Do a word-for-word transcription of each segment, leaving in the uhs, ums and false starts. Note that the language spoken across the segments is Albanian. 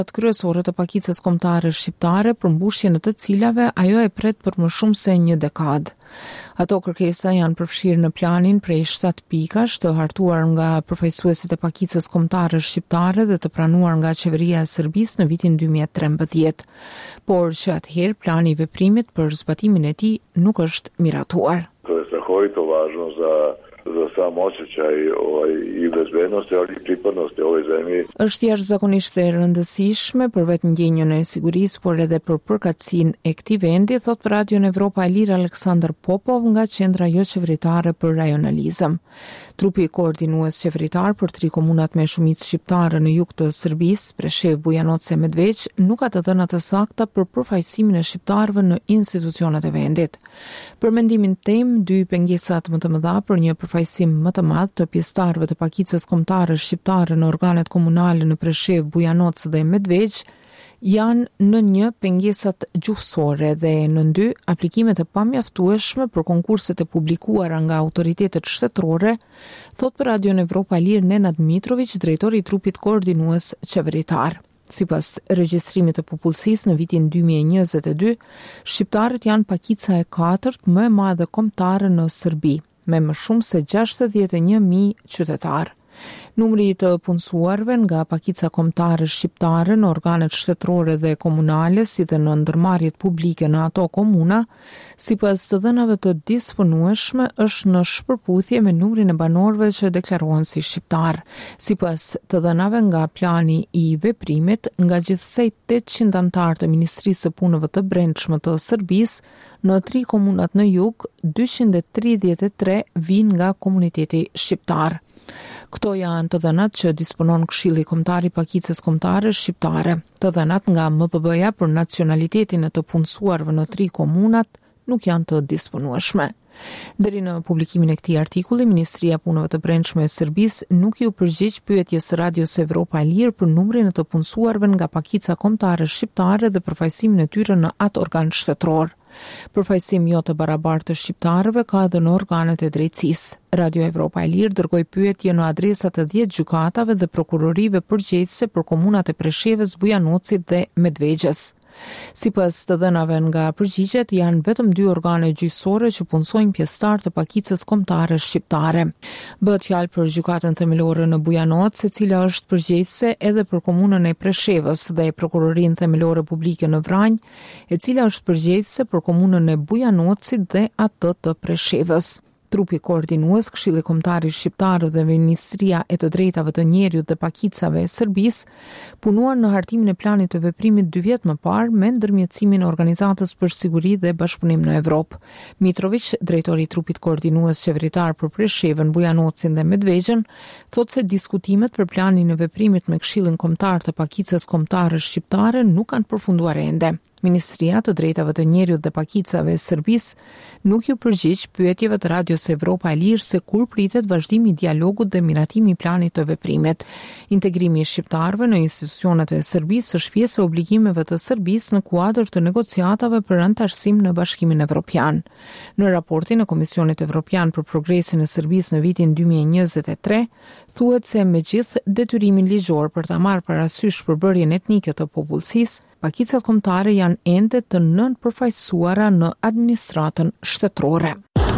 Kryesore të pakicës kombëtare shqiptare për mbushjen e të cilave ajo e pret për më shumë se një dekadë. Ato kërkesa janë përfshirë në planin prej shtatë pikash të hartuar nga përfaqësuesit e pakicës kombëtare shqiptare dhe të pranuar nga qeveria e Serbisë në vitin dy mijë e trembëdhjetë, por që atëherë plani i veprimit për zbatimin e tij nuk është miratuar. To je strahovito važno za za sam osjećaj ovaj i bezbednosti, ali i pripadnosti ovoj zemlji. Është jashtëzakonisht e rëndësishme për vetë ndjenjën e sigurisë, por edhe për përkatësinë e këtij vendi, thot për Radion Evropa e Lirë Aleksandar Popov nga Qendra jo qeveritare për rajonalizëm. Trupi koordinues qeveritar për tri komunat me shumicë shqiptare në jug të Serbisë, Preshev, Bujanoce, Medveq, nuk ka të dhëna të sakta për përfaqësimin e shqiptarëve në institucionet e vendit. Për mendimin tim, dy pengesat më të mëdha për një përfaqësim më të madh të pjesëtarëve të pakicës kombëtare shqiptare në organet komunale në Preshev, Bujanoce dhe Medveq janë në një pengesat gjuhësore dhe në dy aplikimet e pamjaftueshme për konkurset e publikuara nga autoritetet shtetërore, thot për Radion Evropa e Lirë Nenad Mitrović, drejtori i trupit koordinues qeveritar. Sipas regjistrimit të popullsisë në vitin dy mijë e njëzet e dy, shqiptarët janë pakica e katërt më e madhe kombëtare në Serbi, me më shumë se gjashtëdhjetë e një mijë qytetar. Numri i të punësuarve nga pakica kombëtare shqiptare në organet shtetërore dhe komunale, si dhe në ndërmarrjet publike në ato komuna, sipas të dhënave të disponueshme, është në shpërputhje me numrin e banorëve që deklarohen si shqiptar. Sipas të dhënave nga plani i veprimit, nga gjithsej tetëqind anëtar të Ministrisë së Punëve të Brendshme të Serbisë, në tri komunat në jug, dyqind e tridhjetë e tre vijnë nga komuniteti shqiptar. Këto janë të dhënat që disponon Këshilli Kombëtar i Pakicës Kombëtare Shqiptare. Të dhënat nga M P B-ja për nacionalitetin e të punësuarve në tri komunat nuk janë të disponueshme. Deri në publikimin e këtij artikulli, Ministria e Punëve të Brendshme e Serbisë nuk ju përgjigj pyetjes së Radios Evropa e Lirë për numrin e të punësuarve nga pakica kombëtare shqiptare dhe përfaqësimin e tyre në atë organ shtetëror. Përfaqësim jo të barabartë të shqiptarëve ka edhe në organet e drejtësisë. Radio Evropa e Lirë dërgoi pyetje në adresat e dhjetë gjykatave dhe prokurorive përgjegjëse për komunat e Preshevës, Bujanocit dhe Medvegjës. Sipas të dhënave nga përgjigjet, janë vetëm dy organe gjyqësore që punësojnë pjesëtar të pakicës kombëtare shqiptare. Bëhet fjalë për gjykatën themelore në Bujanoc, e cila është përgjegjëse edhe për komunën e Preshevës, dhe prokurorinë themelore publike në Vranj, e cila është përgjegjëse për komunën e Bujanocit dhe atë të Preshevës. Trupi koordinues, Këshilli Kombëtar i Shqiptarëve dhe Ministria e të Drejtave të Njerëzit dhe Pakicave e Serbisë punuan në hartimin e planit të veprimit dy vjet më parë me ndërmjetësimin e Organizatës për Siguri dhe Bashkëpunim në Evropë. Mitrović, drejtori i trupit koordinues qeveritar për Preshevën, Bujanocin dhe Medvegjën, thotë se diskutimet për planin e veprimit me Këshillin Kombëtar të Pakicës Kombëtare Shqiptare nuk kanë përfunduar ende. Ministria të Drejtave të Njerëzit dhe Pakicave e Serbisë nuk ju përgjigj pyetjeve të Radios Evropa e Lirë se kur pritet vazhdimi i dialogut dhe miratimi i planit të veprimit. Integrimi i shqiptarëve në institucionet e Serbisë është pjesë e obligimeve të Serbisë në kuadër të negociatave për anëtarësim në Bashkimin Evropian. Në raportin e Komisionit Evropian për progresin e Serbisë në vitin dy mijë e njëzet e tre, thuhet se me gjithë detyrimin ligjor për ta marrë parasysh përbërjen etnike të popullsisë, pakicat kombëtare janë ende të nënpërfaqësuara në administratën shtetërore.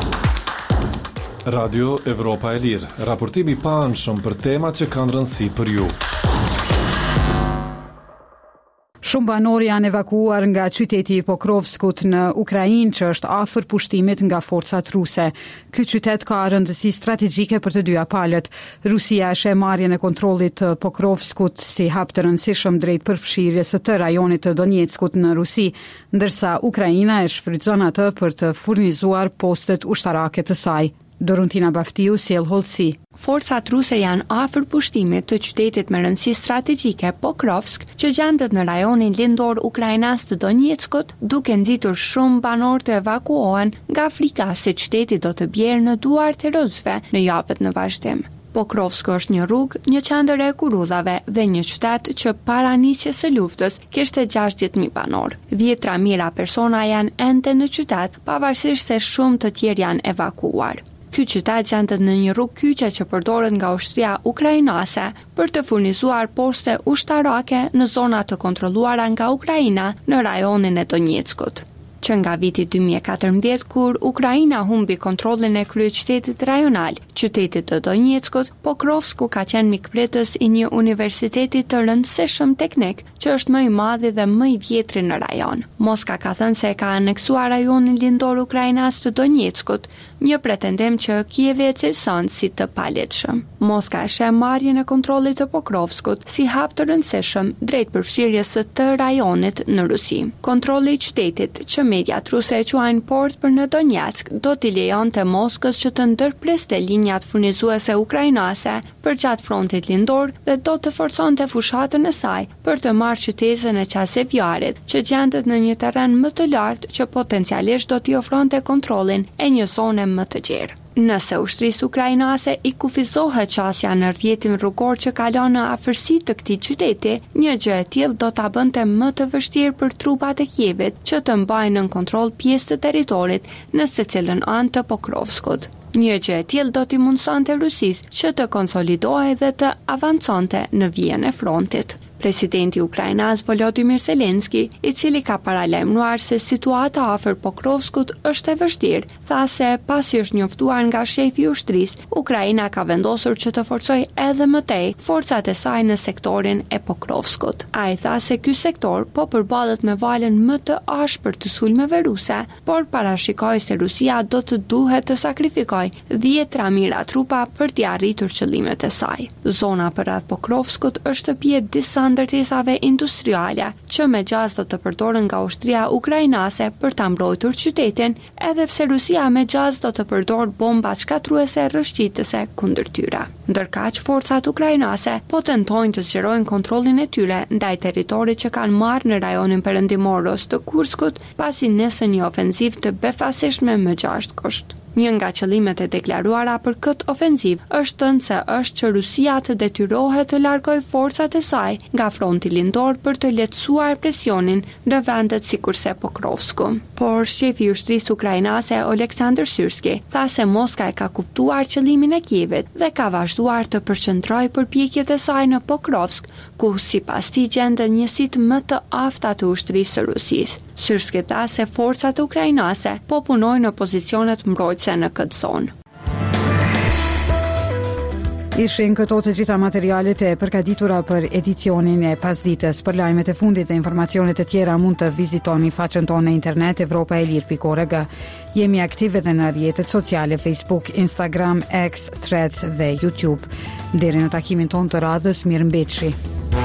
Radio Evropa e Lirë, raportimi i paanshëm për temat që kanë rëndësi për ju. Shumë banor janë evakuuar nga qyteti i Pokrovskut në Ukrainë, që është afër pushtimit nga forcat ruse. Ky qytet ka rëndësi strategjike për të dyja palët. Rusia sheh marrjen e kontrollit të Pokrovskut si hap të rëndësishëm drejt përfshirjes së të rajonit të Donjeckut në Rusi, ndërsa Ukraina e shfrytëzon atë për të furnizuar postet ushtarake të saj. Dorontina Baftiu sjell hollësi. Forcat ruse janë afër pushtimit të qytetit me rëndësi strategjike Pokrovsk, që gjendet në rajonin lindor ukrainas të Donjeckut, duke nxitur shumë banor të evakuohen nga frika se qyteti do të bjerë në duart e rusëve në javët në vazhdim. Pokrovsk është një rrugë, një qendër e kurudhave dhe një qytet që para nisjes së luftës kishte gjashtëdhjetë mijë banor. dhjetra mijëra persona janë ende në qytet, pavarësisht se shumë të tjerë janë evakuuar. Ky qytet gjendet në një rrugë kyçe që përdoret nga ushtria ukrainase për të furnizuar poste ushtarake në zona të kontrolluara nga Ukraina në rajonin e Donjeckut. Që nga viti dy mijë e katërmbëdhjetë, kur Ukraina humbi kontrollin e kryeqytetit rajonal, qytetit të Donjeckut, Pokrovsku ka qenë mikpritës i një universiteti të rëndësishëm teknik, që është më i madhi dhe më i vjetri në rajon. Moska ka thënë se ka aneksuar rajonin lindor ukrainas të Donjeckut, një pretendim që Kijevi e cilëson si të palegjshëm. Moska e sheh marrjen e kontrollit të Pokrovskut si hap të rëndësishëm drejt përfshirjes së të rajonit në Rusi. Kontrolli i qytetit, që mediat ruse e quajnë port për në Donjeck, do t'i lejonte Moskës që të ndërpriste linjat furnizuese ukrainase për gjatë frontit lindor dhe do të forconte fushatën e saj për të marrë qytetin e Çasevjarit, që gjendet në një terren më të lartë që potencialisht do t'i ofronte kontrollin e një zone më të gjerë. Nëse ushtrisë ukrainase i kufizohet qasja në rrjetin rrugor që kalon në afërsi të këtij qyteti, një gjë e tillë do ta bënte më të vështirë për trupat e Kievit që të mbajnë në kontroll pjesë të territorit në secilën anë të Pokrovskut. Një gjë e tillë do t'i mundsonte Rusisë që të konsolidohej dhe të avanconte në vijën e frontit. Presidenti ukrainas Volodymyr Zelensky, i cili ka paralajmëruar se situata afër Pokrovskut është e vështirë, tha se pasi është njoftuar nga shefi i ushtrisë, Ukraina ka vendosur që të forcojë edhe më tej forcat e saj në sektorin e Pokrovskut. Ai tha se ky sektor po përballet me valën më të ashpër të sulmeve ruse, por parashikoi se Rusia do të duhet të sakrifikojë dhjetra mijëra trupa për t'i arritur qëllimet e saj. Zona përreth Pokrovskut është shtëpi e disa ndërtesave industriale që me gjaz do të përdoren nga ushtria ukrainase për ta mbrojtur qytetin, edhe pse Rusia me gjaz do të përdor bomba shkatruese rrëshqitëse kundër tyre. Ndërkaq forcat ukrainase po tentojnë të zgjerojnë kontrollin e tyre ndaj territorit që kanë marrë në rajonin perëndimor të Kurskut, pasi nisën një ofenziv të befasishme më gjashtë kusht. Një nga qëllimet e deklaruara për këtë ofenziv është thënë se është që Rusia të detyrohet të largojë forcat e saj nga fronti lindor për të lehtësuar presionin në vendet sikurse Pokrovsku. Por shefi i ushtrisë ukrainase Oleksandr Syrski tha se Moska e ka kuptuar qëllimin e Kievit dhe ka vazhduar të përqendrojë përpjekjet e saj në Pokrovsk, ku sipas tij gjenden njësitë më të afta të ushtrisë së Rusisë. Syrski tha se forcat ukrainase po punojnë në pozicionet mbrojtëse në këtë zonë. Ishin këto të gjitha materialet e përgatitura për edicionin e pasdites. Për lajmet e fundit dhe informacionet e tjera mund të vizitoni faqen tonë në internet evropa e lirë pikë org. Jemi aktive dhe në rrjetet sociale Facebook, Instagram, X, Threads dhe YouTube. Deri në takimin tonë të radhës, mirëmbëjtje.